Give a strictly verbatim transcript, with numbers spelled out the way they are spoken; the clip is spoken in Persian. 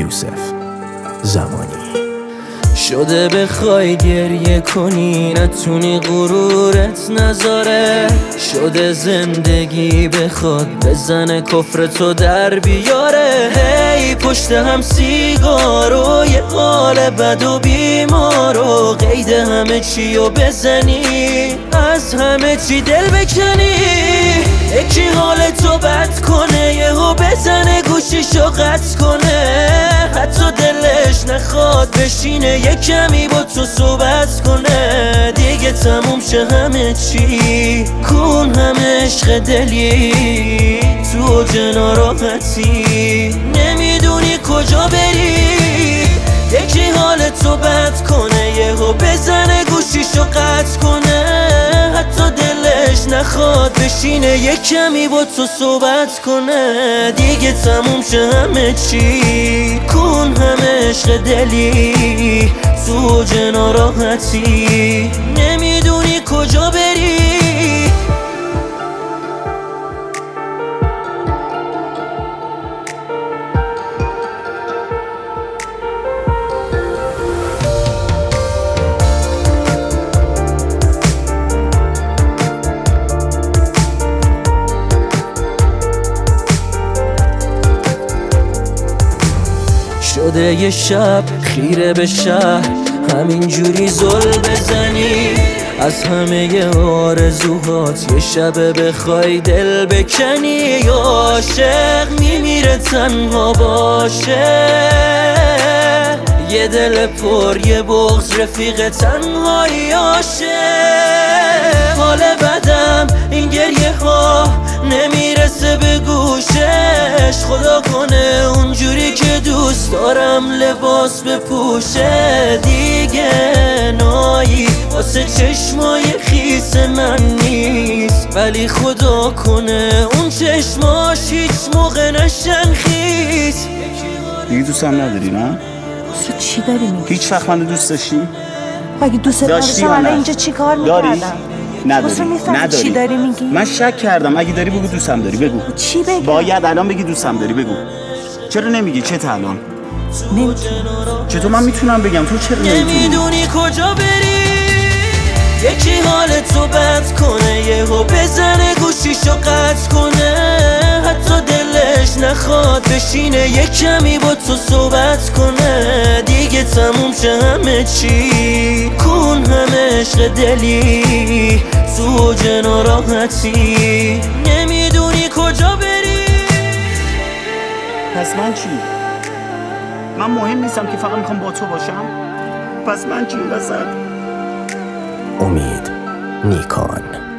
یوسف زمانی. شده بخوای گریه کنی نتونی غرورت نذاره، شده زندگی بخواد بزنه کفر تو در بیاره. هی پشت هم سیگارو یه حال بد و بیمار و قید همه چی رو بزنی، از همه چی دل بکنی. یکی حال تو بد کنه یهو بزنه گوشیشو قطع کنه، حتی دلش نخواد بشینه یه کمی با تو صحبت کنه. دیگه تموم شه همه چی، کن همه عشق دلی، تو جنا راحتی نمیدونی کجا بری. یکی حال تو بد کنه یهو بزنه گوشیشو قطع کنه، حتی دلش نخواد بشینه یه کمی با تو صحبت کنه. دیگه تموم شه همه چی، کن همه عشق دلی، تو جنا راحتی نمیدونی کجا بری. شده یه شب خیره به شهر همینجوری زل بزنی، از همه ی آرزوهات یه شب بخوای دل بکنی. عاشق میمیره تنها باشه، یه دل پر یه بغض رفیق تنهایی آشه. حال بدم این گریه ها نمیرسه به گوشش، خدا کنه اونجوری که دوست دارم لباس بپوشه. دیگه نایی واسه چشمای خیس من نیست، ولی خدا کنه اون چشماش هیچ موقع نشن خیس. دیگه دوست هم نداری نه؟ تو چی داری میگی؟ هیچ وقت من دوست داشتی؟ اگه دوست داشتم الان اینجا چی کار میکردم؟ نداری؟ نداری؟ چی داری میگی؟ من شک کردم، اگه داری بگو دوستم داری، بگو. چی بگم؟ باید الان بگی دوستم داری، بگو. چرا نمیگی؟ چه تا الان؟ نمیتونم. چطور من میتونم بگم؟ تو چرا نمیتونی؟ نمیدونی کجا بری. یکی حال تو بد کنه یهو بزنه گوشیشو قطع کنه، حتی دلش نخواد بشینه یه کمی با تو صحبت کنه. دیگه تموم شه همه چی، کن همه عشق دلی، تو جنا راحتی نمیدونی کجا بری. پس من چی؟ من مهم نیستم که فقط میخوام با تو باشم؟ پس من چی این وسط؟ امید نیکان.